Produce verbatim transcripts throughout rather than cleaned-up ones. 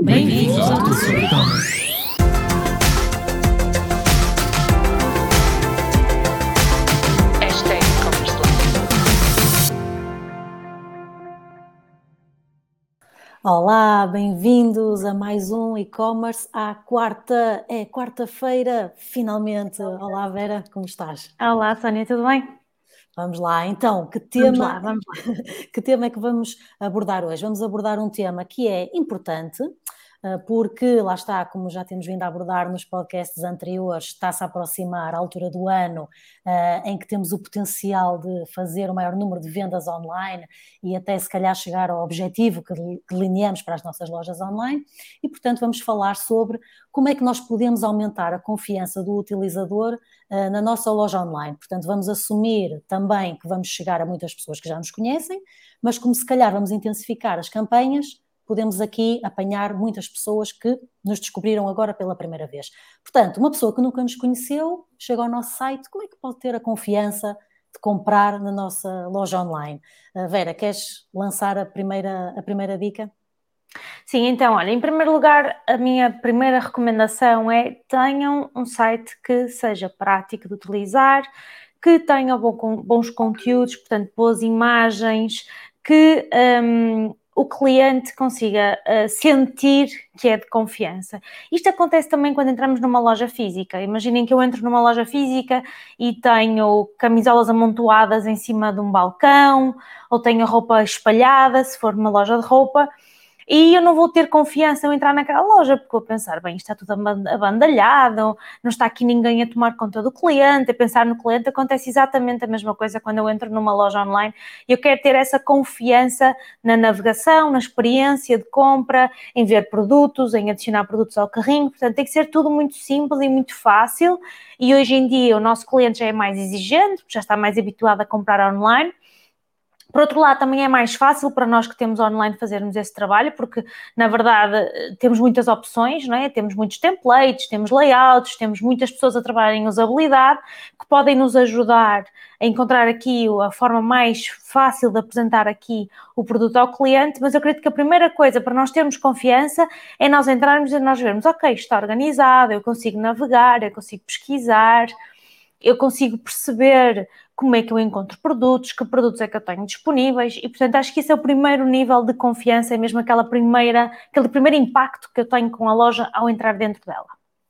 Bem-vindos ao Tudo sobre E-Commerce. Olá, bem-vindos a mais um e-commerce à quarta, é quarta-feira, finalmente. Olá Vera, como estás? Olá Sónia, tudo bem? Vamos lá, então, que Vamos tema, lá, vamos lá. que tema é que vamos abordar hoje? Vamos abordar um tema que é importante, porque lá está, como já temos vindo a abordar nos podcasts anteriores, está-se a aproximar a altura do ano uh, em que temos o potencial de fazer o maior número de vendas online e até se calhar chegar ao objetivo que delineamos para as nossas lojas online e, portanto, vamos falar sobre como é que nós podemos aumentar a confiança do utilizador uh, na nossa loja online. Portanto, vamos assumir também que vamos chegar a muitas pessoas que já nos conhecem, mas como se calhar vamos intensificar as campanhas, podemos aqui apanhar muitas pessoas que nos descobriram agora pela primeira vez. Portanto, uma pessoa que nunca nos conheceu, chega ao nosso site, como é que pode ter a confiança de comprar na nossa loja online? Uh, Vera, queres lançar a primeira, a primeira dica? Sim, então, olha, em primeiro lugar, a minha primeira recomendação é tenham um site que seja prático de utilizar, que tenha bons conteúdos, portanto, boas imagens, que um, o cliente consiga uh, sentir que é de confiança. Isto acontece também quando entramos numa loja física. Imaginem que eu entro numa loja física e tenho camisolas amontoadas em cima de um balcão, ou tenho roupa espalhada, se for uma loja de roupa, e eu não vou ter confiança em entrar naquela loja, porque vou pensar, bem, isto está tudo abandalhado, não está aqui ninguém a tomar conta do cliente, a pensar no cliente. Acontece exatamente a mesma coisa quando eu entro numa loja online. Eu quero ter essa confiança na navegação, na experiência de compra, em ver produtos, em adicionar produtos ao carrinho. Portanto, tem que ser tudo muito simples e muito fácil. E hoje em dia o nosso cliente já é mais exigente, já está mais habituado a comprar online. Por outro lado, também é mais fácil para nós que temos online fazermos esse trabalho, porque, na verdade, temos muitas opções, não é? Temos muitos templates, temos layouts, temos muitas pessoas a trabalhar em usabilidade que podem nos ajudar a encontrar aqui a forma mais fácil de apresentar aqui o produto ao cliente, mas eu acredito que a primeira coisa para nós termos confiança é nós entrarmos e nós vermos, ok, está organizado, eu consigo navegar, eu consigo pesquisar, eu consigo perceber como é que eu encontro produtos, que produtos é que eu tenho disponíveis e, portanto, acho que esse é o primeiro nível de confiança, é mesmo aquela primeira, aquele primeiro impacto que eu tenho com a loja ao entrar dentro dela.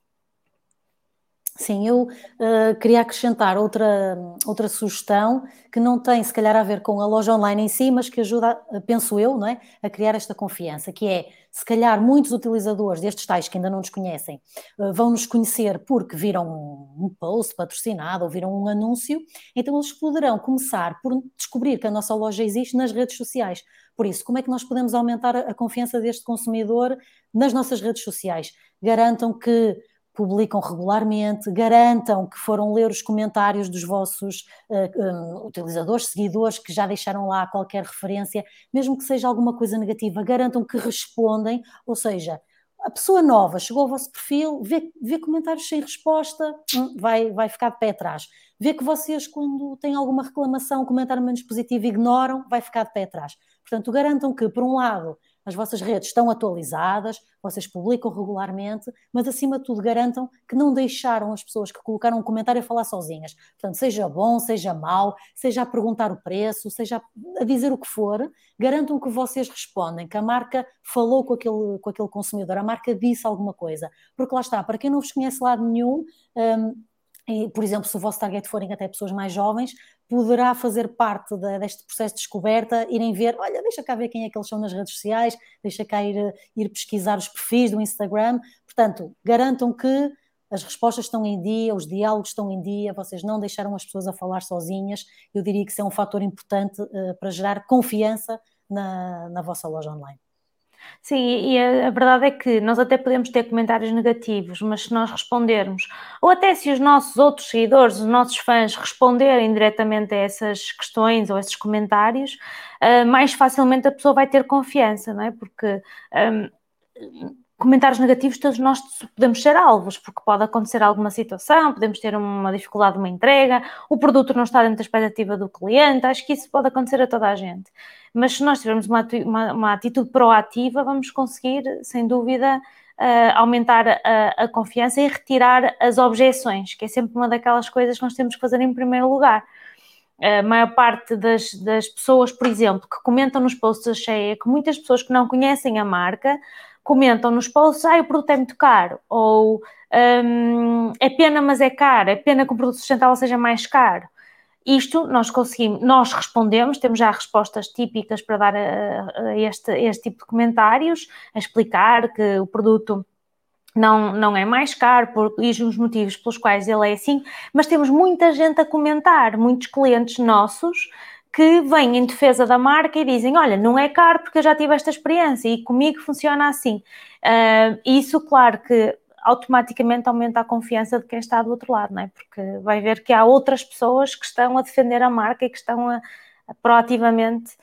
Sim, eu uh, queria acrescentar outra, outra sugestão que não tem, se calhar, a ver com a loja online em si, mas que ajuda, penso eu, não é, a criar esta confiança, que é, se calhar, muitos utilizadores destes tais que ainda não nos conhecem uh, vão nos conhecer porque viram um, um post patrocinado ou viram um anúncio, então eles poderão começar por descobrir que a nossa loja existe nas redes sociais. Por isso, como é que nós podemos aumentar a, a confiança deste consumidor nas nossas redes sociais? Garantam que publicam regularmente, garantam que foram ler os comentários dos vossos uh, um, utilizadores, seguidores, que já deixaram lá qualquer referência, mesmo que seja alguma coisa negativa, garantam que respondem, ou seja, a pessoa nova chegou ao vosso perfil, vê, vê comentários sem resposta, hum, vai, vai ficar de pé atrás. Vê que vocês, quando têm alguma reclamação, um comentário menos positivo, ignoram, vai ficar de pé atrás. Portanto, garantam que, por um lado, as vossas redes estão atualizadas, vocês publicam regularmente, mas acima de tudo garantam que não deixaram as pessoas que colocaram um comentário a falar sozinhas. Portanto, seja bom, seja mau, seja a perguntar o preço, seja a dizer o que for, garantam que vocês respondem, que a marca falou com aquele, com aquele consumidor, a marca disse alguma coisa. Porque lá está, para quem não vos conhece lado nenhum, um, e, por exemplo, se o vosso target forem até pessoas mais jovens, poderá fazer parte de, deste processo de descoberta, irem ver, olha, deixa cá ver quem é que eles são nas redes sociais, deixa cá ir, ir pesquisar os perfis do Instagram. Portanto, garantam que as respostas estão em dia, os diálogos estão em dia, vocês não deixaram as pessoas a falar sozinhas. Eu diria que isso é um fator importante uh, para gerar confiança na, na vossa loja online. Sim, e a, a verdade é que nós até podemos ter comentários negativos, mas se nós respondermos, ou até se os nossos outros seguidores, os nossos fãs responderem diretamente a essas questões ou a esses comentários, uh, mais facilmente a pessoa vai ter confiança, não é? Porque um, comentários negativos, todos nós podemos ser alvos, porque pode acontecer alguma situação, podemos ter uma dificuldade de uma entrega, o produto não está dentro da expectativa do cliente, acho que isso pode acontecer a toda a gente. Mas se nós tivermos uma, uma, uma atitude proativa, vamos conseguir, sem dúvida, Uh, aumentar a, a confiança e retirar as objeções, que é sempre uma daquelas coisas que nós temos que fazer em primeiro lugar. A maior parte das, das pessoas, por exemplo, que comentam nos posts da Sheia, que muitas pessoas que não conhecem a marca, comentam nos posts, ah, o produto é muito caro, ou um, é pena, mas é caro, é pena que o produto sustentável seja mais caro. Isto nós conseguimos, nós respondemos, temos já respostas típicas para dar a, a este, a este tipo de comentários, a explicar que o produto não, não é mais caro por, e os motivos pelos quais ele é assim, mas temos muita gente a comentar, muitos clientes nossos que vêm em defesa da marca e dizem, olha, não é caro porque eu já tive esta experiência e comigo funciona assim. Uh, isso, claro que automaticamente aumenta a confiança de quem está do outro lado, não é? Porque vai ver que há outras pessoas que estão a defender a marca e que estão a, a proativamente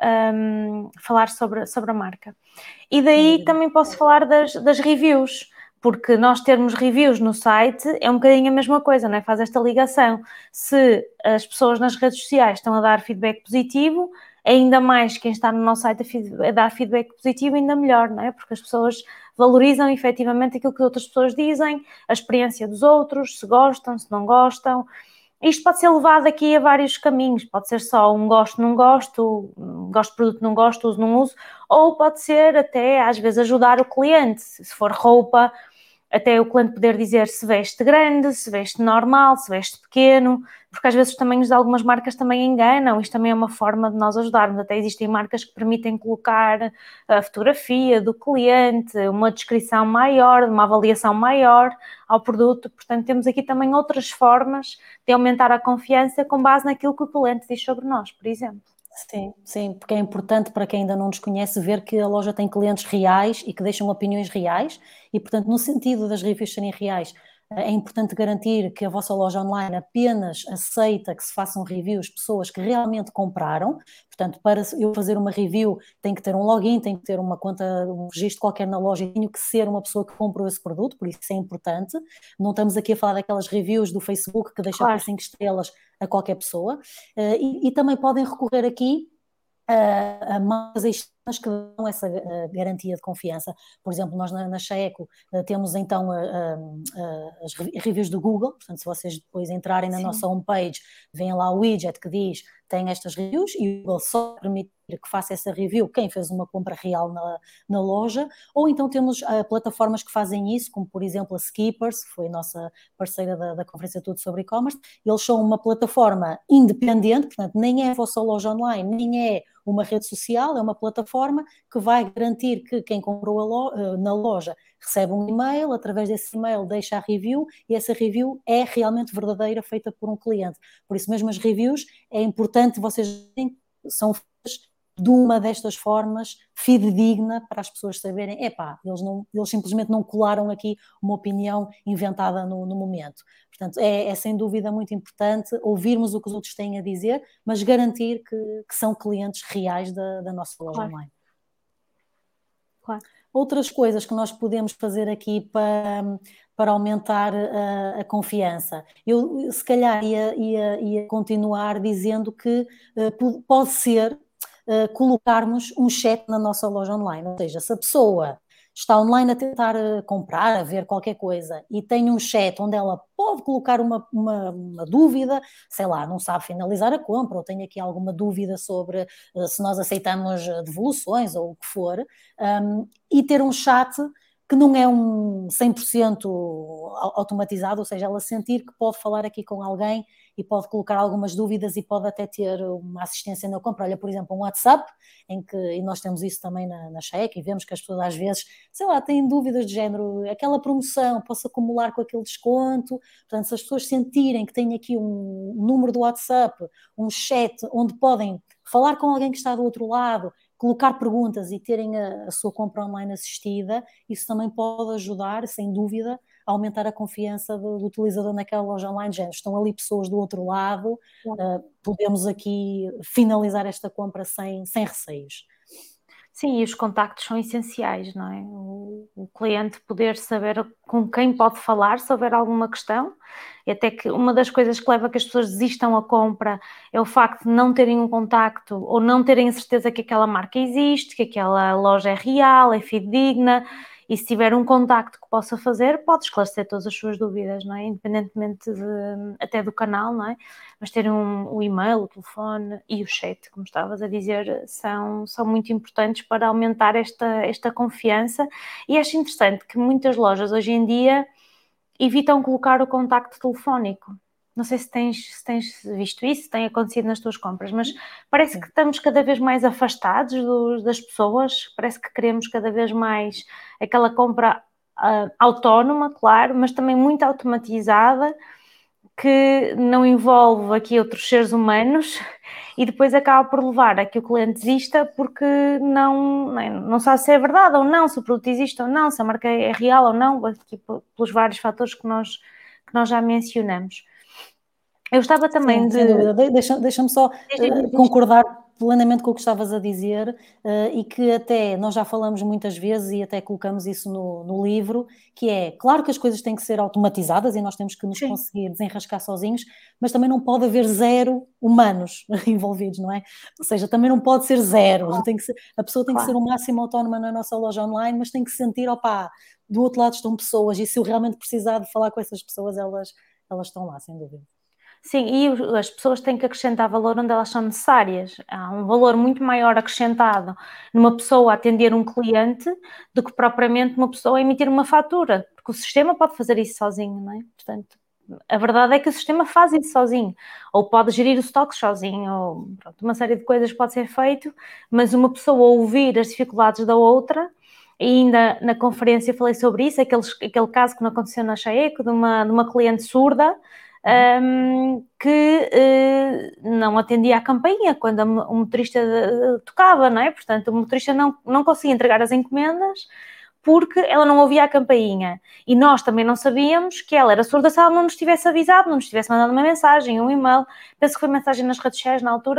um, falar sobre, sobre a marca. E daí também posso falar das, das reviews, porque nós termos reviews no site é um bocadinho a mesma coisa, não é? Faz esta ligação. Se as pessoas nas redes sociais estão a dar feedback positivo, ainda mais quem está no nosso site a dar feedback positivo, ainda melhor, não é? Porque as pessoas valorizam efetivamente aquilo que outras pessoas dizem, a experiência dos outros, se gostam, se não gostam. Isto pode ser levado aqui a vários caminhos, pode ser só um gosto, não gosto, gosto de produto, não gosto, uso, não uso, ou pode ser até, às vezes, ajudar o cliente, se for roupa, até o cliente poder dizer se veste grande, se veste normal, se veste pequeno, porque às vezes os tamanhos de algumas marcas também enganam, isto também é uma forma de nós ajudarmos, até existem marcas que permitem colocar a fotografia do cliente, uma descrição maior, uma avaliação maior ao produto, portanto temos aqui também outras formas de aumentar a confiança com base naquilo que o cliente diz sobre nós, por exemplo. Sim, sim, porque é importante para quem ainda não nos conhece ver que a loja tem clientes reais e que deixam opiniões reais e, portanto, no sentido das reviews serem reais, é importante garantir que a vossa loja online apenas aceita que se façam reviews pessoas que realmente compraram. Portanto, para eu fazer uma review tem que ter um login, tem que ter uma conta, um registro qualquer na loja e tenho que ser uma pessoa que comprou esse produto, por isso é importante. Não estamos aqui a falar daquelas reviews do Facebook que deixam Claro. por cinco estrelas a qualquer pessoa. E, e também podem recorrer aqui a, a marcas externas que dão essa uh, garantia de confiança. Por exemplo, nós na, na Sheeco uh, temos então uh, uh, as reviews do Google, portanto, se vocês depois entrarem na Sim. nossa homepage, veem lá o widget que diz tem estas reviews e o Google só permite que faça essa review quem fez uma compra real na, na loja, ou então temos uh, plataformas que fazem isso, como por exemplo a Skippers, que foi a nossa parceira da, da conferência Tudo sobre E-Commerce. Eles são uma plataforma independente, portanto nem é a vossa loja online, nem é uma rede social, é uma plataforma que vai garantir que quem comprou a lo- na loja recebe um e-mail, através desse e-mail deixa a review e essa review é realmente verdadeira, feita por um cliente. Por isso mesmo as reviews é importante vocês verem, são feitas de uma destas formas fidedigna para as pessoas saberem, epá, eles, não, eles simplesmente não colaram aqui uma opinião inventada no, no momento. Portanto, é, é sem dúvida muito importante ouvirmos o que os outros têm a dizer, mas garantir que, que são clientes reais da, da nossa loja Claro. online. Claro. Outras coisas que nós podemos fazer aqui para, para aumentar a, a confiança. Eu, se calhar, ia, ia, ia continuar dizendo que uh, pode ser uh, colocarmos um chat na nossa loja online. Ou seja, se a pessoa está online a tentar uh, comprar, a ver qualquer coisa e tem um chat onde ela pode colocar uma, uma, uma dúvida, sei lá, não sabe finalizar a compra ou tem aqui alguma dúvida sobre uh, se nós aceitamos devoluções ou o que for, um, e ter um chat que não é um cem por cento automatizado, ou seja, ela sentir que pode falar aqui com alguém e pode colocar algumas dúvidas e pode até ter uma assistência na compra. Olha, por exemplo, um WhatsApp, em que, e nós temos isso também na, na Sheeco, e vemos que as pessoas às vezes, sei lá, têm dúvidas de género, aquela promoção, posso acumular com aquele desconto. Portanto, se as pessoas sentirem que têm aqui um número do WhatsApp, um chat, onde podem falar com alguém que está do outro lado, colocar perguntas e terem a, a sua compra online assistida, isso também pode ajudar, sem dúvida, a aumentar a confiança do, do utilizador naquela loja online. Já estão ali pessoas do outro lado, uh, podemos aqui finalizar esta compra sem, sem receios. Sim, e os contactos são essenciais, não é? O, o cliente poder saber com quem pode falar se houver alguma questão, e até que uma das coisas que leva a que as pessoas desistam a compra é o facto de não terem um contacto ou não terem a certeza que aquela marca existe, que aquela loja é real, é fidedigna, e se tiver um contacto que possa fazer, pode esclarecer todas as suas dúvidas, não é? Independentemente de, até do canal, não é? Mas ter um, o e-mail, o telefone e o chat, como estavas a dizer, são, são muito importantes para aumentar esta, esta confiança. E acho interessante que muitas lojas hoje em dia evitam colocar o contacto telefónico. Não sei se tens, se tens visto isso, se tem acontecido nas tuas compras, mas parece que estamos cada vez mais afastados do, das pessoas, parece que queremos cada vez mais aquela compra uh, autónoma, claro, mas também muito automatizada, que não envolve aqui outros seres humanos e depois acaba por levar a que o cliente desista porque não, não sabe se é verdade ou não, se o produto existe ou não, se a marca é real ou não, aqui pelos vários fatores que nós, que nós já mencionamos. Eu estava também Sim, de... sem dúvida. Deixa, deixa-me só uh, concordar plenamente com o que estavas a dizer uh, e que até nós já falamos muitas vezes e até colocamos isso no, no livro, que é, claro que as coisas têm que ser automatizadas e nós temos que nos Sim. conseguir desenrascar sozinhos, mas também não pode haver zero humanos envolvidos, não é? Ou seja, também não pode ser zero, claro. tem que ser, a pessoa tem claro. que ser o máximo autónoma na nossa loja online, mas tem que sentir, opá, do outro lado estão pessoas e se eu realmente precisar de falar com essas pessoas, elas, elas estão lá, sem dúvida. Sim, e as pessoas têm que acrescentar valor onde elas são necessárias. Há um valor muito maior acrescentado numa pessoa atender um cliente do que propriamente uma pessoa emitir uma fatura, porque o sistema pode fazer isso sozinho, não é? Portanto, a verdade é que o sistema faz isso sozinho, ou pode gerir o estoque sozinho, ou pronto, uma série de coisas pode ser feito, mas uma pessoa ouvir as dificuldades da outra, e ainda na conferência falei sobre isso, aquele, aquele caso que não aconteceu na Chaeco, de uma, de uma cliente surda, Um, que uh, não atendia à campainha quando o motorista tocava, não é? Portanto, o motorista não, não conseguia entregar as encomendas porque ela não ouvia a campainha. E nós também não sabíamos que ela era surda se ela não nos tivesse avisado, não nos tivesse mandado uma mensagem, um e-mail, penso que foi mensagem nas redes sociais na altura.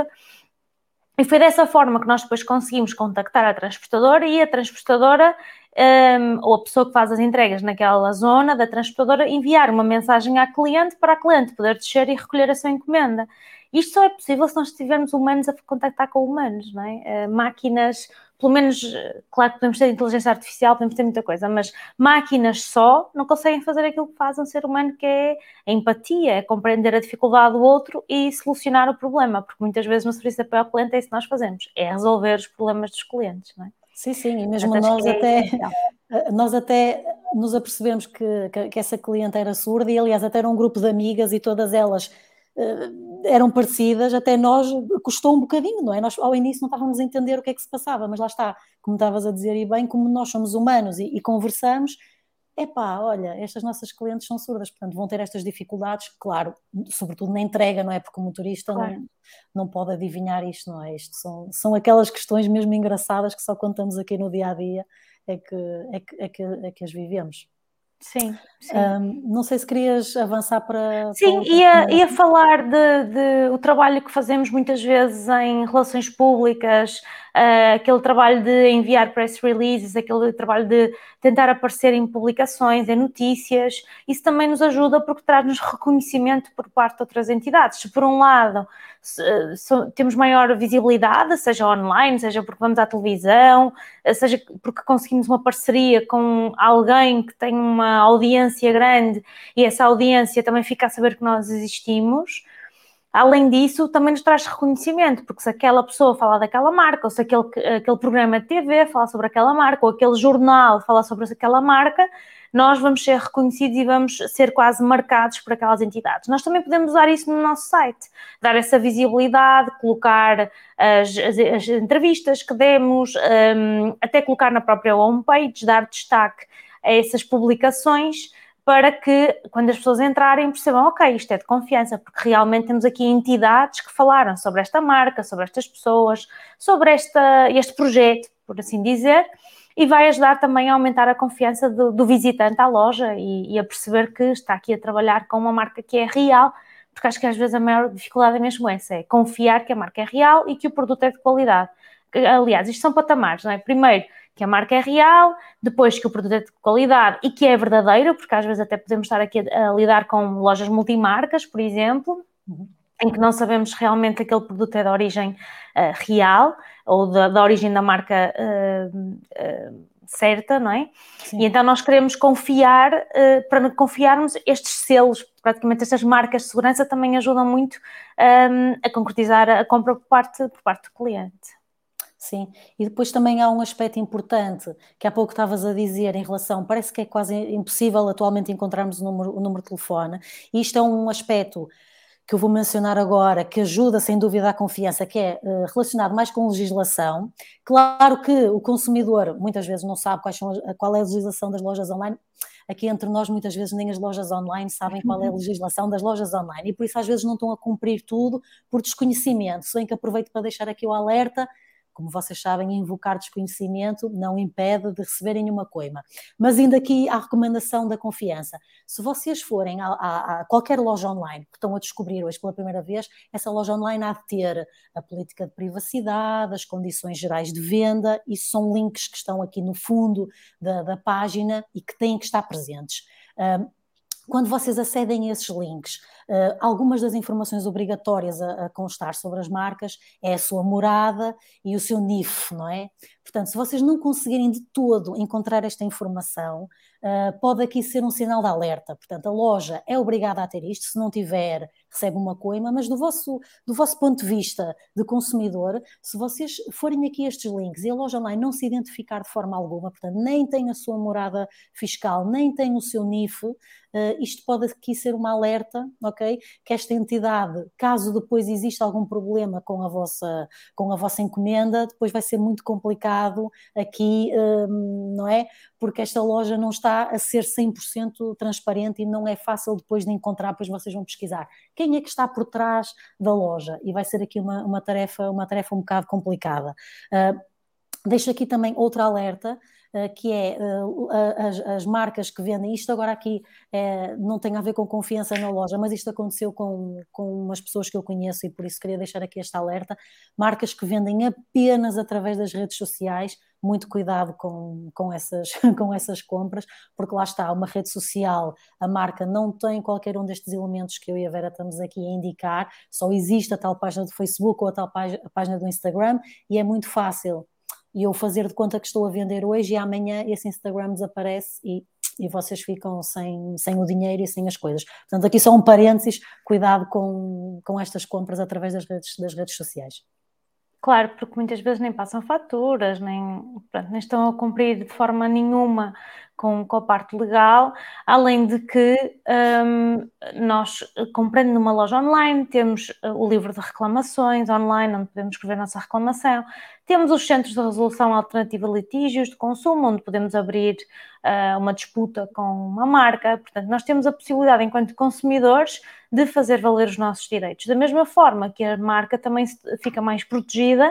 E foi dessa forma que nós depois conseguimos contactar a transportadora e a transportadora, um, ou a pessoa que faz as entregas naquela zona da transportadora, enviar uma mensagem à cliente para a cliente poder descer e recolher a sua encomenda. Isto só é possível se nós tivermos humanos a contactar com humanos, não é? Uh, máquinas, pelo menos, claro que podemos ter inteligência artificial, podemos ter muita coisa, mas máquinas só não conseguem fazer aquilo que faz um ser humano, que é a empatia, é compreender a dificuldade do outro e solucionar o problema, porque muitas vezes no serviço de apoio ao cliente é isso que nós fazemos, é resolver os problemas dos clientes, não é? Sim, sim, e mesmo nós até, nós até nos apercebemos que, que, que essa cliente era surda e, aliás, até era um grupo de amigas e todas elas uh, eram parecidas, até nós custou um bocadinho, não é? Nós ao início não estávamos a entender o que é que se passava, mas lá está, como estavas a dizer e bem, como nós somos humanos e, e conversamos, epá, olha, estas nossas clientes são surdas, portanto vão ter estas dificuldades, claro, sobretudo na entrega, não é? Porque o motorista claro. não, não pode adivinhar isto, não é? Isto são, são aquelas questões mesmo engraçadas que só contamos aqui no dia-a-dia é que, é que, é que, é que as vivemos. Sim, sim. Um, não sei se querias avançar para... Sim, para ia, ia falar de, de o trabalho que fazemos muitas vezes em relações públicas, uh, aquele trabalho de enviar press releases, aquele trabalho de tentar aparecer em publicações, em notícias. Isso também nos ajuda porque traz-nos reconhecimento por parte de outras entidades. Se por um lado se, se, temos maior visibilidade, seja online, seja porque vamos à televisão, seja porque conseguimos uma parceria com alguém que tem uma audiência grande e essa audiência também fica a saber que nós existimos. Além disso, também nos traz reconhecimento, porque se aquela pessoa fala daquela marca, ou se aquele, aquele programa de T V fala sobre aquela marca, ou aquele jornal fala sobre aquela marca, nós vamos ser reconhecidos e vamos ser quase marcados por aquelas entidades. Nós também podemos usar isso no nosso site, dar essa visibilidade, colocar as, as, as entrevistas que demos, um, até colocar na própria homepage, dar destaque a essas publicações, para que, quando as pessoas entrarem, percebam, ok, isto é de confiança, porque realmente temos aqui entidades que falaram sobre esta marca, sobre estas pessoas, sobre esta, este projeto, por assim dizer, e vai ajudar também a aumentar a confiança do, do visitante à loja e, e a perceber que está aqui a trabalhar com uma marca que é real, porque acho que às vezes a maior dificuldade é mesmo essa, é confiar que a marca é real e que o produto é de qualidade. Aliás, isto são patamares, não é? Primeiro, que a marca é real, depois que o produto é de qualidade e que é verdadeiro, porque às vezes até podemos estar aqui a, a lidar com lojas multimarcas, por exemplo, uhum. em que não sabemos realmente aquele produto é de origem uh, real ou da, da origem da marca uh, uh, certa, não é? Sim. E então nós queremos confiar, uh, para confiarmos estes selos, praticamente estas marcas de segurança também ajudam muito um, a concretizar a compra por parte, por parte do cliente. Sim, e depois também há um aspecto importante que há pouco estavas a dizer em relação, parece que é quase impossível atualmente encontrarmos o número, o número de telefone, e isto é um aspecto que eu vou mencionar agora, que ajuda sem dúvida à confiança, que é uh, relacionado mais com legislação. Claro que o consumidor muitas vezes não sabe quais são, qual é a legislação das lojas online. Aqui entre nós muitas vezes nem as lojas online sabem qual é a legislação das lojas online, e por isso às vezes não estão a cumprir tudo por desconhecimento. Se bem que aproveito para deixar aqui o alerta, como vocês sabem, invocar desconhecimento não impede de receberem nenhuma coima. Mas ainda aqui a recomendação da confiança. Se vocês forem a, a, a qualquer loja online que estão a descobrir hoje pela primeira vez, essa loja online há de ter a política de privacidade, as condições gerais de venda, isso são links que estão aqui no fundo da, da página e que têm que estar presentes. Um, Quando vocês acedem a esses links, uh, algumas das informações obrigatórias a, a constar sobre as marcas é a sua morada e o seu N I F, não é? Portanto, se vocês não conseguirem de todo encontrar esta informação, uh, pode aqui ser um sinal de alerta. Portanto, a loja é obrigada a ter isto, se não tiver, recebe uma coima, mas do vosso, do vosso ponto de vista de consumidor, se vocês forem aqui a estes links e a loja online não se identificar de forma alguma, portanto, nem tem a sua morada fiscal, nem tem o seu N I F, Uh, isto pode aqui ser uma alerta, ok? Que esta entidade, caso depois exista algum problema com a vossa, com a vossa encomenda, depois vai ser muito complicado aqui, um, não é? Porque esta loja não está a ser cem por cento transparente e não é fácil depois de encontrar, depois vocês vão pesquisar quem é que está por trás da loja, e vai ser aqui uma, uma, tarefa, uma tarefa um bocado complicada. Uh, deixo aqui também outra alerta, que é uh, as, as marcas que vendem, isto agora aqui uh, não tem a ver com confiança na loja, mas isto aconteceu com, com umas pessoas que eu conheço e por isso queria deixar aqui esta alerta, marcas que vendem apenas através das redes sociais, muito cuidado com, com, essas, com essas compras, porque lá está, uma rede social, a marca não tem qualquer um destes elementos que eu e a Vera estamos aqui a indicar, só existe a tal página do Facebook ou a tal página, a página do Instagram, e é muito fácil e eu fazer de conta que estou a vender hoje e amanhã esse Instagram desaparece e, e vocês ficam sem, sem o dinheiro e sem as coisas. Portanto, aqui só um parênteses, cuidado com, com estas compras através das redes, das redes sociais. Claro, porque muitas vezes nem passam faturas, nem, pronto, nem estão a cumprir de forma nenhuma com, com a parte legal, além de que um, nós, comprando numa loja online, temos o livro de reclamações online, onde podemos escrever a nossa reclamação, temos os centros de resolução alternativa a litígios de consumo, onde podemos abrir uh, uma disputa com uma marca, portanto, nós temos a possibilidade, enquanto consumidores, de fazer valer os nossos direitos. Da mesma forma que a marca também fica mais protegida,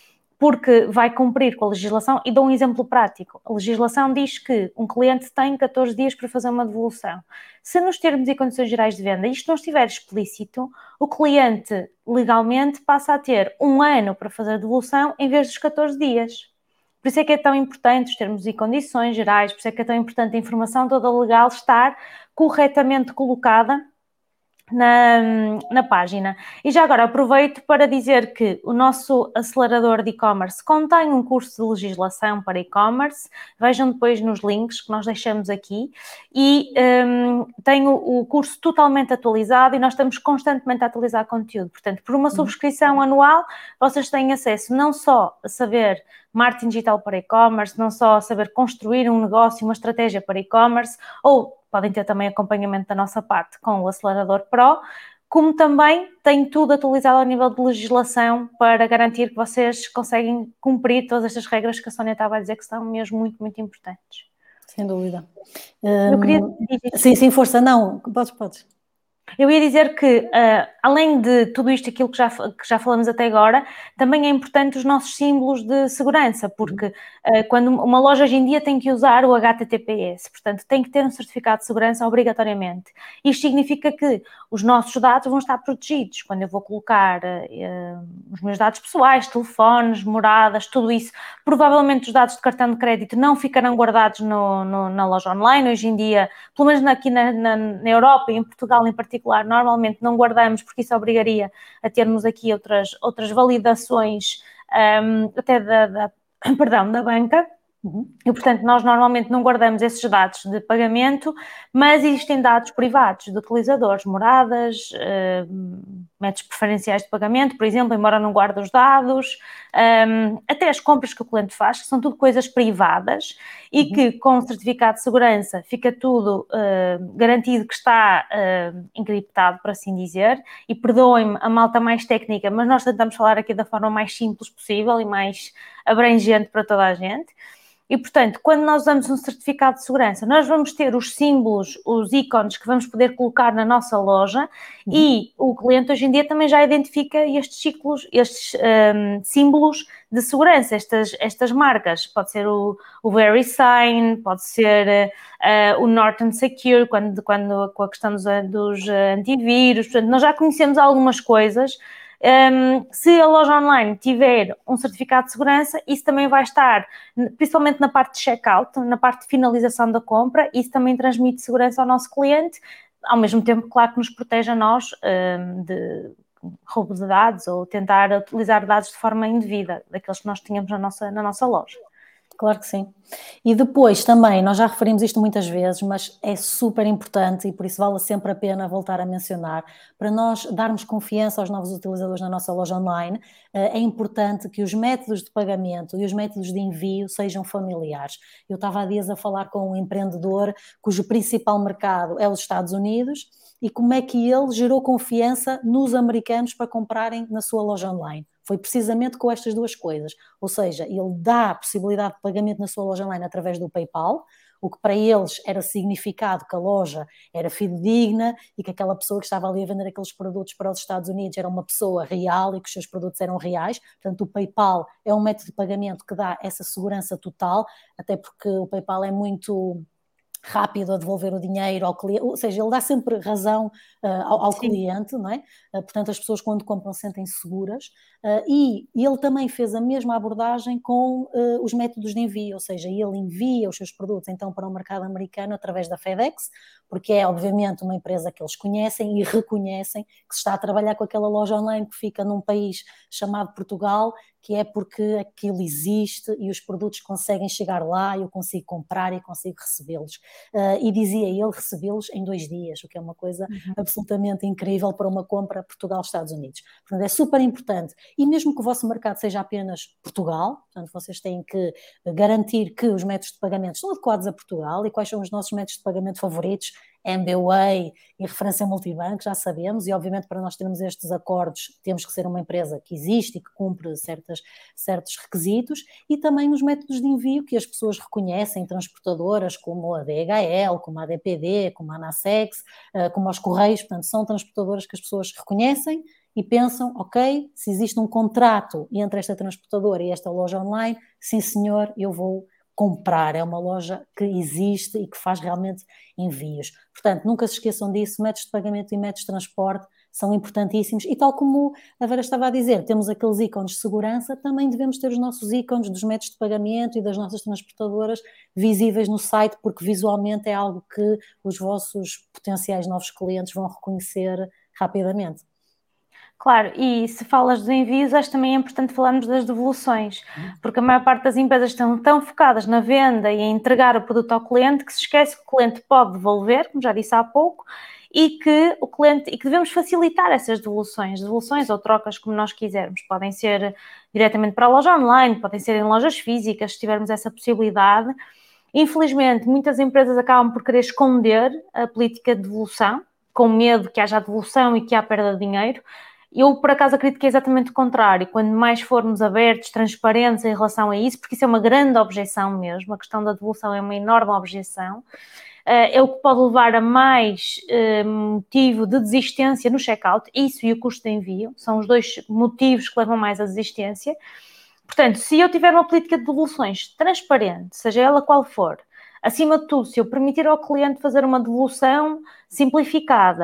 porque vai cumprir com a legislação, e dou um exemplo prático. A legislação diz que um cliente tem catorze dias para fazer uma devolução. Se nos termos e condições gerais de venda isto não estiver explícito, o cliente legalmente passa a ter um ano para fazer a devolução em vez dos catorze dias. Por isso é que é tão importante os termos e condições gerais, por isso é que é tão importante a informação toda legal estar corretamente colocada Na, na página. E já agora aproveito para dizer que o nosso acelerador de e-commerce contém um curso de legislação para e-commerce, vejam depois nos links que nós deixamos aqui, e um, tem o, o curso totalmente atualizado e nós estamos constantemente a atualizar conteúdo, portanto, por uma subscrição anual, vocês têm acesso não só a saber marketing digital para e-commerce, não só a saber construir um negócio, uma estratégia para e-commerce, ou podem ter também acompanhamento da nossa parte com o Acelerador Pro, como também tem tudo atualizado ao nível de legislação para garantir que vocês conseguem cumprir todas estas regras que a Sónia estava a dizer que são mesmo muito, muito importantes. Sem dúvida. Eu queria dizer... Sim, sim, força, não, podes, podes. Eu ia dizer que, uh, além de tudo isto, aquilo que já, que já falamos até agora, também é importante os nossos símbolos de segurança, porque uh, quando uma loja hoje em dia tem que usar o H T T P S, portanto, tem que ter um certificado de segurança obrigatoriamente. Isto significa que os nossos dados vão estar protegidos. Quando eu vou colocar uh, os meus dados pessoais, telefones, moradas, tudo isso, provavelmente os dados de cartão de crédito não ficarão guardados no, no, na loja online. Hoje em dia, pelo menos aqui na, na, na Europa e em Portugal em particular, normalmente não guardamos, porque isso obrigaria a termos aqui outras, outras validações um, até da, da, perdão, da banca. Uhum. E, portanto, nós normalmente não guardamos esses dados de pagamento, mas existem dados privados de utilizadores, moradas, uh, métodos preferenciais de pagamento, por exemplo, embora não guarde os dados, um, até as compras que o cliente faz, que são tudo coisas privadas e uhum. que, com certificado de segurança, fica tudo uh, garantido que está uh, encriptado, por assim dizer, e perdoem-me a malta mais técnica, mas nós tentamos falar aqui da forma mais simples possível e mais abrangente para toda a gente. E, portanto, quando nós usamos um certificado de segurança, nós vamos ter os símbolos, os ícones que vamos poder colocar na nossa loja uhum. e o cliente hoje em dia também já identifica estes ciclos, estes um, símbolos de segurança, estas, estas marcas. Pode ser o, o VeriSign, pode ser uh, o Norton Secure, quando, quando, com a questão dos, dos antivírus. Portanto, nós já conhecemos algumas coisas. Um, se a loja online tiver um certificado de segurança, isso também vai estar, principalmente na parte de checkout, na parte de finalização da compra, isso também transmite segurança ao nosso cliente, ao mesmo tempo, claro, que nos protege a nós um, de roubo de dados ou tentar utilizar dados de forma indevida, daqueles que nós tínhamos na nossa, na nossa loja. Claro que sim. E depois também, nós já referimos isto muitas vezes, mas é super importante e por isso vale sempre a pena voltar a mencionar, para nós darmos confiança aos novos utilizadores na nossa loja online, é importante que os métodos de pagamento e os métodos de envio sejam familiares. Eu estava há dias a falar com um empreendedor cujo principal mercado é os Estados Unidos e como é que ele gerou confiança nos americanos para comprarem na sua loja online. Foi precisamente com estas duas coisas, ou seja, ele dá a possibilidade de pagamento na sua loja online através do PayPal, o que para eles era significado que a loja era fidedigna e que aquela pessoa que estava ali a vender aqueles produtos para os Estados Unidos era uma pessoa real e que os seus produtos eram reais. Portanto, o PayPal é um método de pagamento que dá essa segurança total, até porque o PayPal é muito rápido a devolver o dinheiro ao cliente, ou seja, ele dá sempre razão uh, ao, ao cliente, não é? Uh, portanto, as pessoas quando compram sentem-se seguras uh, e ele também fez a mesma abordagem com uh, os métodos de envio, ou seja, ele envia os seus produtos então para o mercado americano através da FedEx, porque é obviamente uma empresa que eles conhecem e reconhecem que se está a trabalhar com aquela loja online que fica num país chamado Portugal, que é porque aquilo existe e os produtos conseguem chegar lá, eu consigo comprar e consigo recebê-los. Uh, e dizia ele recebê-los em dois dias, o que é uma coisa uhum. absolutamente incrível para uma compra Portugal-Estados Unidos. Portanto, é super importante. E mesmo que o vosso mercado seja apenas Portugal, portanto, vocês têm que garantir que os métodos de pagamento estão adequados a Portugal e quais são os nossos métodos de pagamento favoritos, M B W A e referência multibanco, já sabemos, e obviamente para nós termos estes acordos temos que ser uma empresa que existe e que cumpre certas, certos requisitos, e também os métodos de envio que as pessoas reconhecem, transportadoras como a D H L, como a D P D, como a Anasex, como aos Correios, portanto são transportadoras que as pessoas reconhecem e pensam, ok, se existe um contrato entre esta transportadora e esta loja online, sim senhor, eu vou comprar, é uma loja que existe e que faz realmente envios. Portanto, nunca se esqueçam disso, métodos de pagamento e métodos de transporte são importantíssimos e tal como a Vera estava a dizer, temos aqueles ícones de segurança, também devemos ter os nossos ícones dos métodos de pagamento e das nossas transportadoras visíveis no site, porque visualmente é algo que os vossos potenciais novos clientes vão reconhecer rapidamente. Claro, e se falas dos envios, acho também é importante falarmos das devoluções, porque a maior parte das empresas estão tão focadas na venda e em entregar o produto ao cliente que se esquece que o cliente pode devolver, como já disse há pouco, e que o cliente e que devemos facilitar essas devoluções, devoluções ou trocas como nós quisermos. Podem ser diretamente para a loja online, podem ser em lojas físicas, se tivermos essa possibilidade. Infelizmente, muitas empresas acabam por querer esconder a política de devolução, com medo que haja devolução e que há perda de dinheiro. Eu, por acaso, acredito que é exatamente o contrário. Quando mais formos abertos, transparentes em relação a isso, porque isso é uma grande objeção mesmo, a questão da devolução é uma enorme objeção, é o que pode levar a mais motivo de desistência no checkout, isso e o custo de envio, são os dois motivos que levam mais à desistência. Portanto, se eu tiver uma política de devoluções transparente, seja ela qual for, acima de tudo, se eu permitir ao cliente fazer uma devolução simplificada,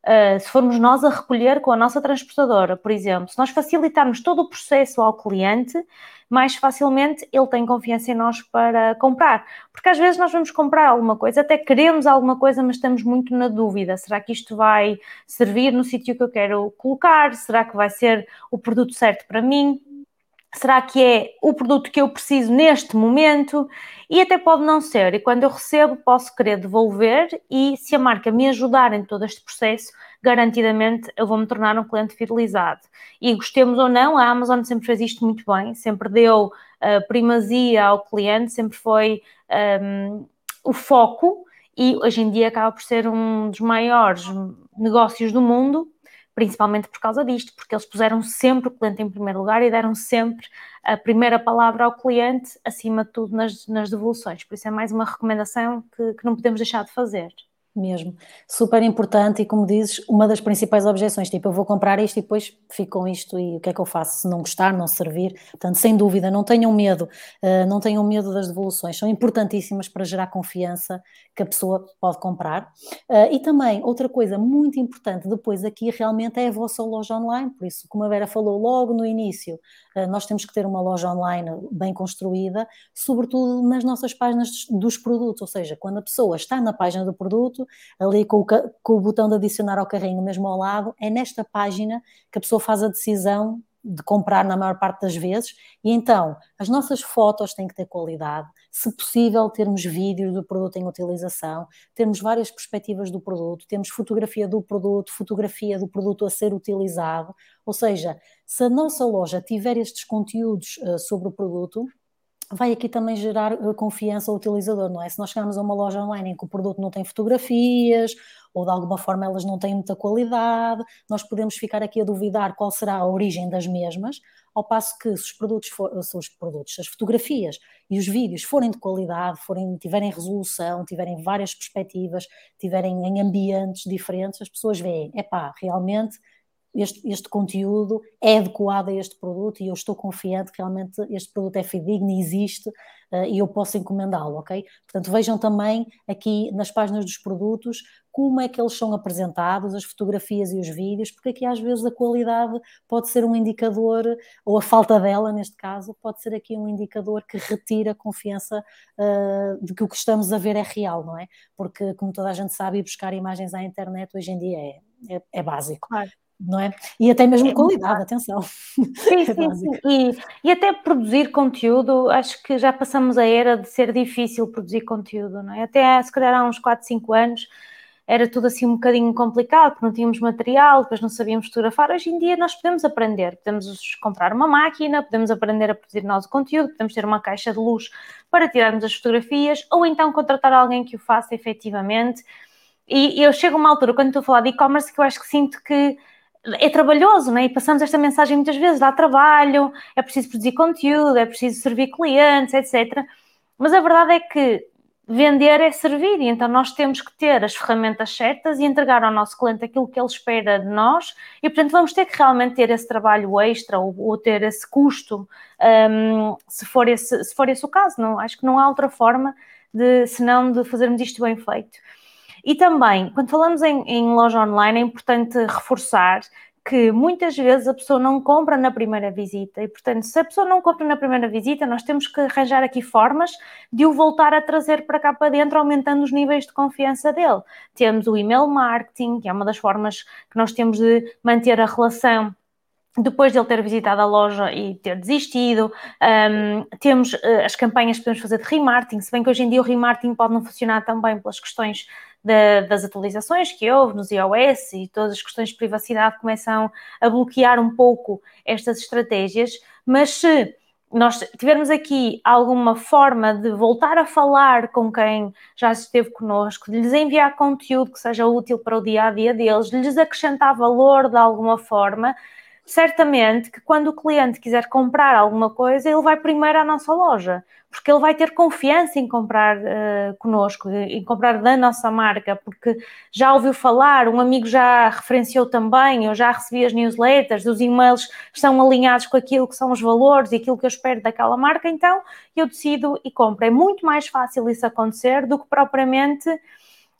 Uh, se formos nós a recolher com a nossa transportadora, por exemplo, se nós facilitarmos todo o processo ao cliente, mais facilmente ele tem confiança em nós para comprar. Porque às vezes nós vamos comprar alguma coisa, até queremos alguma coisa, mas estamos muito na dúvida. Será que isto vai servir no sítio que eu quero colocar? Será que vai ser o produto certo para mim? Será que é o produto que eu preciso neste momento? E até pode não ser. E quando eu recebo, posso querer devolver e se a marca me ajudar em todo este processo, garantidamente eu vou me tornar um cliente fidelizado. E gostemos ou não, a Amazon sempre fez isto muito bem, sempre deu uh, primazia ao cliente, sempre foi um, o foco e hoje em dia acaba por ser um dos maiores negócios do mundo, principalmente por causa disto, porque eles puseram sempre o cliente em primeiro lugar e deram sempre a primeira palavra ao cliente, acima de tudo nas, nas devoluções. Por isso é mais uma recomendação que, que não podemos deixar de fazer. Mesmo, super importante e como dizes, uma das principais objeções, tipo eu vou comprar isto e depois fico com isto e o que é que eu faço se não gostar, não servir, portanto sem dúvida não tenham medo, uh, não tenham medo das devoluções, são importantíssimas para gerar confiança que a pessoa pode comprar uh, e também outra coisa muito importante depois aqui realmente é a vossa loja online, por isso como a Vera falou logo no início, uh, nós temos que ter uma loja online bem construída, sobretudo nas nossas páginas dos produtos, ou seja, quando a pessoa está na página do produto ali com o, com o botão de adicionar ao carrinho mesmo ao lado, é nesta página que a pessoa faz a decisão de comprar na maior parte das vezes e então as nossas fotos têm que ter qualidade, se possível termos vídeos do produto em utilização, termos várias perspectivas do produto, temos fotografia do produto, fotografia do produto a ser utilizado, ou seja, se a nossa loja tiver estes conteúdos uh, sobre o produto, vai aqui também gerar confiança ao utilizador, não é? Se nós chegarmos a uma loja online em que o produto não tem fotografias ou de alguma forma elas não têm muita qualidade, nós podemos ficar aqui a duvidar qual será a origem das mesmas, ao passo que se os produtos, for, se os produtos, as fotografias e os vídeos forem de qualidade, forem, tiverem resolução, tiverem várias perspectivas, tiverem em ambientes diferentes, as pessoas veem, epá, realmente Este, este conteúdo é adequado a este produto e eu estou confiante que realmente este produto é fidedigno e existe uh, e eu posso encomendá-lo, ok? Portanto, vejam também aqui nas páginas dos produtos como é que eles são apresentados, as fotografias e os vídeos, porque aqui às vezes a qualidade pode ser um indicador, ou a falta dela neste caso, pode ser aqui um indicador que retira a confiança uh, de que o que estamos a ver é real, não é? Porque como toda a gente sabe, ir buscar imagens à internet hoje em dia é, é, é básico. Claro. Não é? E até mesmo é, qualidade, atenção. Sim, é sim, sim. E, e até produzir conteúdo, acho que já passamos a era de ser difícil produzir conteúdo, não é? Até se calhar há uns quatro, cinco anos era tudo assim um bocadinho complicado, porque não tínhamos material, depois não sabíamos fotografar. Hoje em dia nós podemos aprender, podemos comprar uma máquina, podemos aprender a produzir nosso conteúdo, podemos ter uma caixa de luz para tirarmos as fotografias, ou então contratar alguém que o faça efetivamente. E, e eu chego a uma altura, quando estou a falar de e-commerce, que eu acho que sinto que é trabalhoso, não é? E passamos esta mensagem muitas vezes, dá trabalho, é preciso produzir conteúdo, é preciso servir clientes, etcétera. Mas a verdade é que vender é servir e então nós temos que ter as ferramentas certas e entregar ao nosso cliente aquilo que ele espera de nós e, portanto, vamos ter que realmente ter esse trabalho extra ou, ou ter esse custo, um, se, for esse, se for esse o caso. Não, acho que não há outra forma de, senão de fazermos isto bem feito. E também, quando falamos em, em loja online, é importante reforçar que muitas vezes a pessoa não compra na primeira visita e, portanto, se a pessoa não compra na primeira visita, nós temos que arranjar aqui formas de o voltar a trazer para cá para dentro, aumentando os níveis de confiança dele. Temos o email marketing, que é uma das formas que nós temos de manter a relação depois de ele ter visitado a loja e ter desistido. Um, temos uh, as campanhas que podemos fazer de remarketing, se bem que hoje em dia o remarketing pode não funcionar tão bem pelas questões de, das atualizações que houve nos iOS e todas as questões de privacidade começam a bloquear um pouco estas estratégias, mas se nós tivermos aqui alguma forma de voltar a falar com quem já esteve connosco, de lhes enviar conteúdo que seja útil para o dia-a-dia deles, de lhes acrescentar valor de alguma forma, certamente que quando o cliente quiser comprar alguma coisa, ele vai primeiro à nossa loja, porque ele vai ter confiança em comprar uh, connosco, em comprar da nossa marca, porque já ouviu falar, um amigo já referenciou também, eu já recebi as newsletters, os e-mails estão alinhados com aquilo que são os valores e aquilo que eu espero daquela marca, então eu decido e compro. É muito mais fácil isso acontecer do que propriamente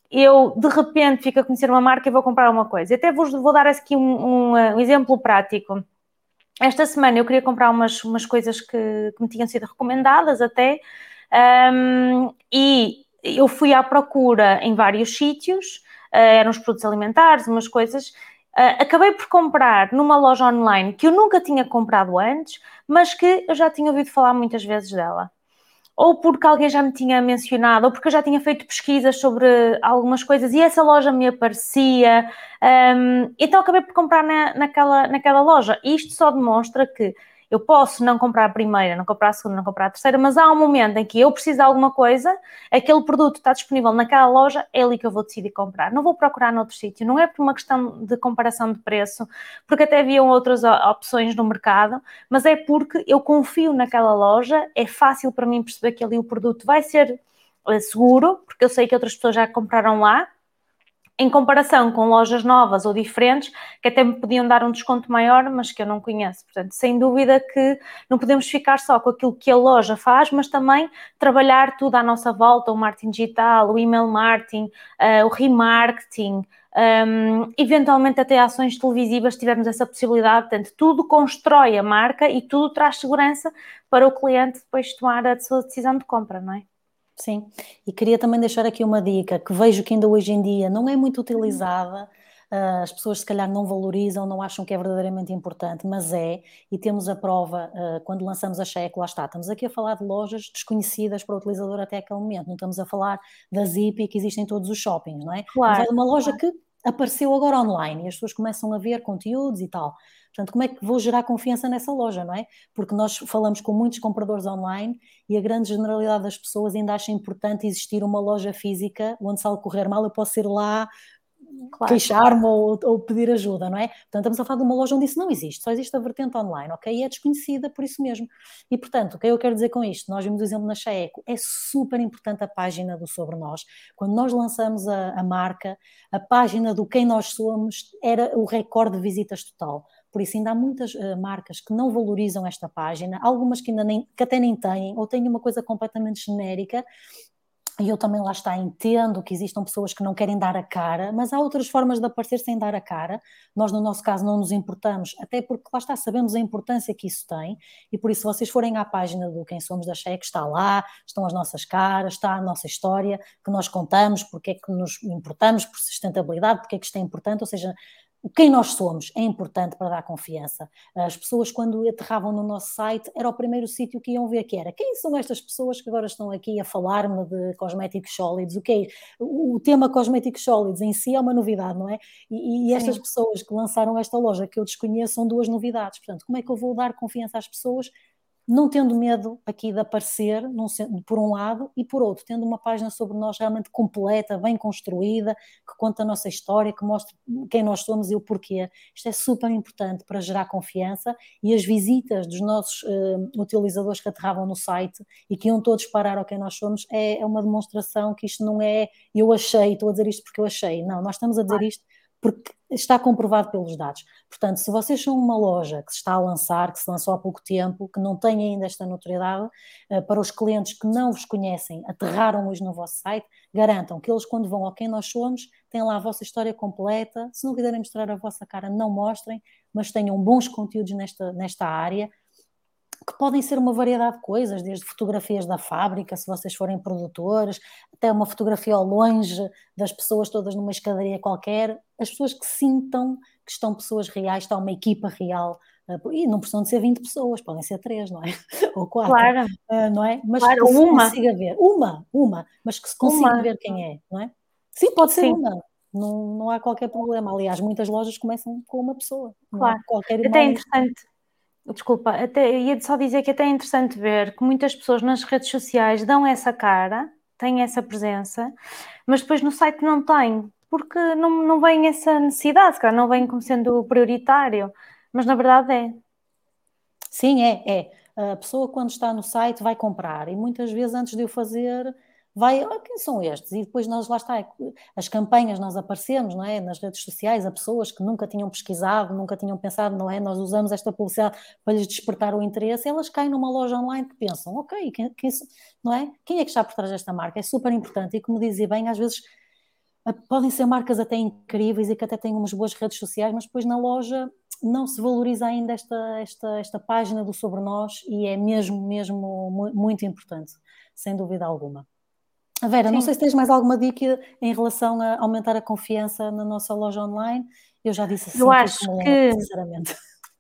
eu de repente fico a conhecer uma marca e vou comprar uma coisa. Até vos vou dar aqui um, um, um exemplo prático. Esta semana eu queria comprar umas, umas coisas que, que me tinham sido recomendadas até, um, e eu fui à procura em vários sítios, uh, eram os produtos alimentares, umas coisas. Uh, acabei por comprar numa loja online que eu nunca tinha comprado antes, mas que eu já tinha ouvido falar muitas vezes dela. Ou porque alguém já me tinha mencionado, ou porque eu já tinha feito pesquisas sobre algumas coisas e essa loja me aparecia. Um, então acabei por comprar na, naquela, naquela loja. E isto só demonstra que eu posso não comprar a primeira, não comprar a segunda, não comprar a terceira, mas há um momento em que eu preciso de alguma coisa, aquele produto está disponível naquela loja, é ali que eu vou decidir comprar. Não vou procurar noutro sítio, não é por uma questão de comparação de preço, porque até haviam outras opções no mercado, mas é porque eu confio naquela loja, é fácil para mim perceber que ali o produto vai ser seguro, porque eu sei que outras pessoas já compraram lá, em comparação com lojas novas ou diferentes, que até me podiam dar um desconto maior, mas que eu não conheço. Portanto, sem dúvida que não podemos ficar só com aquilo que a loja faz, mas também trabalhar tudo à nossa volta, o marketing digital, o email marketing, uh, o remarketing, um, eventualmente até ações televisivas, se tivermos essa possibilidade. Portanto, tudo constrói a marca e tudo traz segurança para o cliente depois tomar a sua decisão de compra, não é? Sim, e queria também deixar aqui uma dica que vejo que ainda hoje em dia não é muito utilizada, as pessoas se calhar não valorizam, não acham que é verdadeiramente importante, mas é, e temos a prova quando lançamos a Sheco, lá está, estamos aqui a falar de lojas desconhecidas para o utilizador até aquele momento, não estamos a falar da Zippy que existe em todos os shoppings, não é? Claro, estamos a falar de uma loja claro. que apareceu agora online e as pessoas começam a ver conteúdos e tal. Portanto, como é que vou gerar confiança nessa loja, não é? Porque nós falamos com muitos compradores online e a grande generalidade das pessoas ainda acha importante existir uma loja física onde, se algo correr mal, eu posso ir lá Claro. queixar-me ou, ou pedir ajuda, não é? Portanto, estamos a falar de uma loja onde isso não existe, só existe a vertente online, ok? E é desconhecida por isso mesmo. E, portanto, o que eu quero dizer com isto? Nós vimos o exemplo na Sheco, é super importante a página do Sobre Nós. Quando nós lançamos a, a marca, a página do Quem Nós Somos era o recorde de visitas total. Por isso ainda há muitas uh, marcas que não valorizam esta página, algumas que, ainda nem, que até nem têm, ou têm uma coisa completamente genérica, e eu também lá está, entendo que existam pessoas que não querem dar a cara, mas há outras formas de aparecer sem dar a cara. Nós, no nosso caso, não nos importamos, até porque lá está, sabemos a importância que isso tem, e por isso, se vocês forem à página do Quem Somos da Sheco, está lá, estão as nossas caras, está a nossa história, que nós contamos, porque é que nos importamos por sustentabilidade, porque é que isto é importante, ou seja, quem nós somos é importante para dar confiança. As pessoas, quando aterravam no nosso site, era o primeiro sítio que iam ver, que era quem são estas pessoas que agora estão aqui a falar-me de cosméticos sólidos, o que é? O tema cosméticos sólidos em si é uma novidade, não é? E, e estas pessoas que lançaram esta loja que eu desconheço são duas novidades, portanto, como é que eu vou dar confiança às pessoas não tendo medo aqui de aparecer, por um lado, e por outro, tendo uma página sobre nós realmente completa, bem construída, que conta a nossa história, que mostra quem nós somos e o porquê. Isto é super importante para gerar confiança, e as visitas dos nossos uh, utilizadores que aterravam no site e que iam todos parar ao quem nós somos, é, é uma demonstração que isto não é eu achei, estou a dizer isto porque eu achei. Não, nós estamos a dizer isto porque está comprovado pelos dados. Portanto, se vocês são uma loja que se está a lançar, que se lançou há pouco tempo, que não tem ainda esta notoriedade, para os clientes que não vos conhecem, aterraram hoje no vosso site, garantam que eles, quando vão ao Quem Nós Somos, têm lá a vossa história completa. Se não quiserem mostrar a vossa cara, não mostrem, mas tenham bons conteúdos nesta, nesta área, que podem ser uma variedade de coisas, desde fotografias da fábrica, se vocês forem produtores, até uma fotografia ao longe das pessoas todas numa escadaria qualquer, as pessoas que sintam que estão pessoas reais, está uma equipa real, e não precisam de ser vinte pessoas, podem ser três, não é? Ou quatro, claro. não é? Mas claro, que se uma. consiga ver, uma, uma, mas que se consiga uma. ver quem é, não é? Sim, pode ser Sim. uma, não, não há qualquer problema, aliás, muitas lojas começam com uma pessoa, Claro. não há qualquer Até é interessante. Desculpa, até ia só dizer que até é interessante ver que muitas pessoas nas redes sociais dão essa cara, têm essa presença, mas depois no site não têm, porque não, não vem essa necessidade, se calhar não vem como sendo prioritário, mas na verdade é. Sim, é, é. A pessoa, quando está no site, vai comprar, e muitas vezes antes de o fazer vai, ah, quem são estes? E depois nós, lá está, as campanhas, nós aparecemos, não é, nas redes sociais, a pessoas que nunca tinham pesquisado, nunca tinham pensado, não é, nós usamos esta publicidade para lhes despertar o interesse, elas caem numa loja online que pensam, ok, quem, quem, não é? Quem é que está por trás desta marca? É super importante, e como dizia bem, às vezes podem ser marcas até incríveis e que até têm umas boas redes sociais, mas depois na loja não se valoriza ainda esta, esta, esta página do Sobre Nós e é mesmo, mesmo muito importante, sem dúvida alguma. Vera, Sim. não sei se tens mais alguma dica em relação a aumentar a confiança na nossa loja online. Eu já disse assim, eu acho como que, é, sinceramente.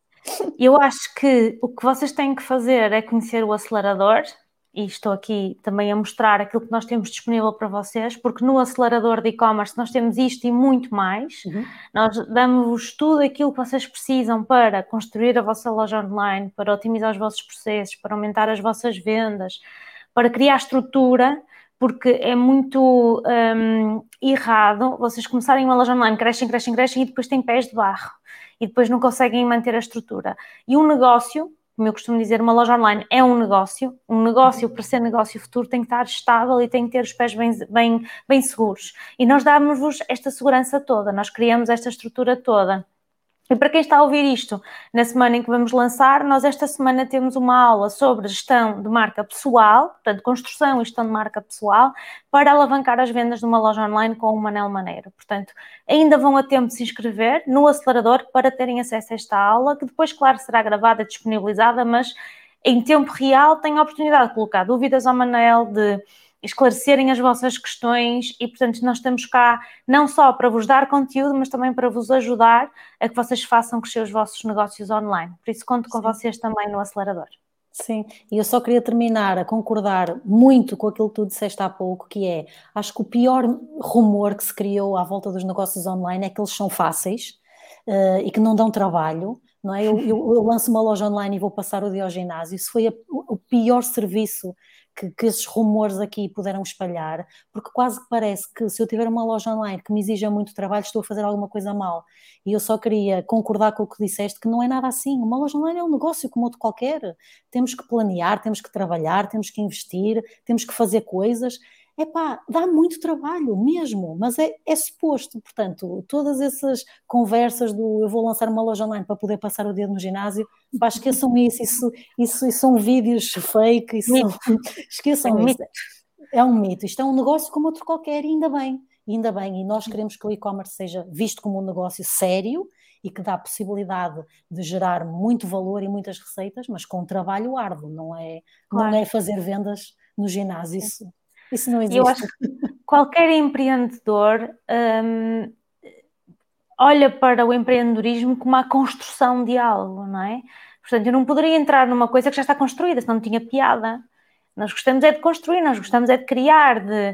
Eu acho que o que vocês têm que fazer é conhecer o acelerador, e estou aqui também a mostrar aquilo que nós temos disponível para vocês, porque no acelerador de e-commerce nós temos isto e muito mais. Uhum. Nós damos-vos tudo aquilo que vocês precisam para construir a vossa loja online, para otimizar os vossos processos, para aumentar as vossas vendas, para criar estrutura, porque é muito um, errado vocês começarem uma loja online, crescem, crescem, crescem e depois têm pés de barro e depois não conseguem manter a estrutura. E um negócio, como eu costumo dizer, uma loja online é um negócio, um negócio para ser negócio futuro tem que estar estável e tem que ter os pés bem, bem, bem seguros. E nós damos-vos esta segurança toda, nós criamos esta estrutura toda. E para quem está a ouvir isto, na semana em que vamos lançar, nós esta semana temos uma aula sobre gestão de marca pessoal, portanto, construção e gestão de marca pessoal, para alavancar as vendas de uma loja online com o Manel Maneiro. Portanto, ainda vão a tempo de se inscrever no acelerador para terem acesso a esta aula, que depois, claro, será gravada, disponibilizada, mas em tempo real têm a oportunidade de colocar dúvidas ao Manel, de esclarecerem as vossas questões e, portanto, nós estamos cá não só para vos dar conteúdo, mas também para vos ajudar a que vocês façam crescer os vossos negócios online. Por isso, conto com Sim. vocês também no acelerador. Sim, e eu só queria terminar a concordar muito com aquilo que tu disseste há pouco, que é, acho que o pior rumor que se criou à volta dos negócios online é que eles são fáceis uh, e que não dão trabalho, não é? Eu, eu, eu lanço uma loja online e vou passar o dia ao ginásio, isso foi a, o pior serviço Que, que esses rumores aqui puderam espalhar, porque quase que parece que se eu tiver uma loja online que me exija muito trabalho, estou a fazer alguma coisa mal. E eu só queria concordar com o que disseste, que não é nada assim. Uma loja online é um negócio como outro qualquer. Temos que planear, temos que trabalhar, temos que investir, temos que fazer coisas. Epá, dá muito trabalho mesmo, mas é, é suposto. Portanto, todas essas conversas do eu vou lançar uma loja online para poder passar o dia no ginásio, pá, esqueçam isso, isso, isso, isso são vídeos fake, isso são, esqueçam é isso. É um mito, isto é um negócio como outro qualquer e ainda bem, ainda bem, e nós queremos que o e-commerce seja visto como um negócio sério e que dá a possibilidade de gerar muito valor e muitas receitas, mas com um trabalho árduo, não é, claro. Não é fazer vendas no ginásio, isso Isso não existe. Eu acho que qualquer empreendedor hum, olha para o empreendedorismo como a construção de algo, não é? Portanto, eu não poderia entrar numa coisa que já está construída, senão não tinha piada. Nós gostamos é de construir, nós gostamos é de criar, de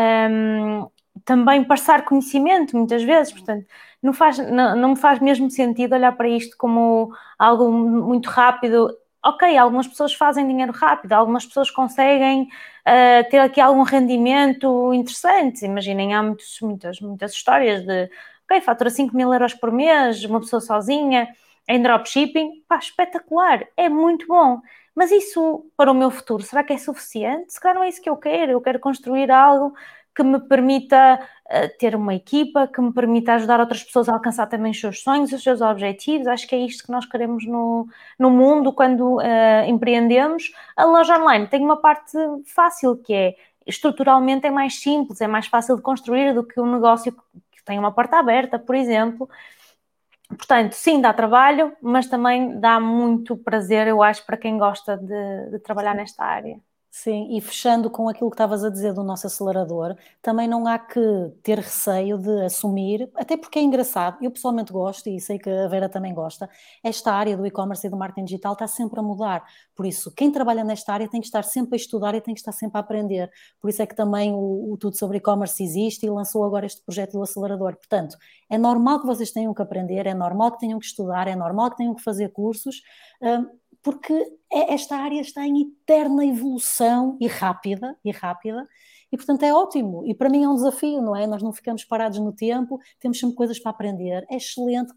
hum, também passar conhecimento, muitas vezes. Portanto, não, faz, não, não me faz mesmo sentido olhar para isto como algo muito rápido. Ok, algumas pessoas fazem dinheiro rápido, algumas pessoas conseguem uh, ter aqui algum rendimento interessante. Imaginem, há muitos, muitas, muitas histórias de, ok, fatura cinco mil euros por mês, uma pessoa sozinha, em dropshipping, pá, espetacular, é muito bom. Mas isso, para o meu futuro, será que é suficiente? Se calhar não é isso que eu quero, eu quero construir algo que me permita uh, ter uma equipa, que me permita ajudar outras pessoas a alcançar também os seus sonhos, os seus objetivos. Acho que é isto que nós queremos no, no mundo quando uh, empreendemos. A loja online tem uma parte fácil, que é, estruturalmente é mais simples, é mais fácil de construir do que um negócio que tem uma porta aberta, por exemplo. Portanto, sim, dá trabalho, mas também dá muito prazer, eu acho, para quem gosta de, de trabalhar sim. nesta área. Sim, e fechando com aquilo que estavas a dizer do nosso acelerador, também não há que ter receio de assumir, até porque é engraçado, eu pessoalmente gosto, e sei que a Vera também gosta, esta área do e-commerce e do marketing digital está sempre a mudar, por isso quem trabalha nesta área tem que estar sempre a estudar e tem que estar sempre a aprender, por isso é que também o, o Tudo sobre e-commerce existe e lançou agora este projeto do acelerador, portanto, é normal que vocês tenham que aprender, é normal que tenham que estudar, é normal que tenham que fazer cursos, hum, porque esta área está em eterna evolução e rápida, e rápida, e portanto é ótimo, e para mim é um desafio, não é? Nós não ficamos parados no tempo, temos sempre coisas para aprender, é excelente,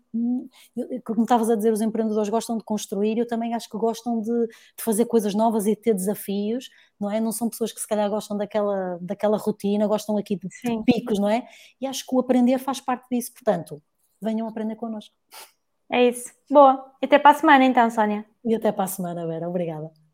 como estavas a dizer, os empreendedores gostam de construir, eu também acho que gostam de, de fazer coisas novas e de ter desafios, não é? Não são pessoas que se calhar gostam daquela, daquela rotina, gostam aqui de, de picos, não é? E acho que o aprender faz parte disso, portanto, venham aprender connosco. É isso. Boa. Até para a semana então, Sónia. E até para a semana, Vera. Obrigada.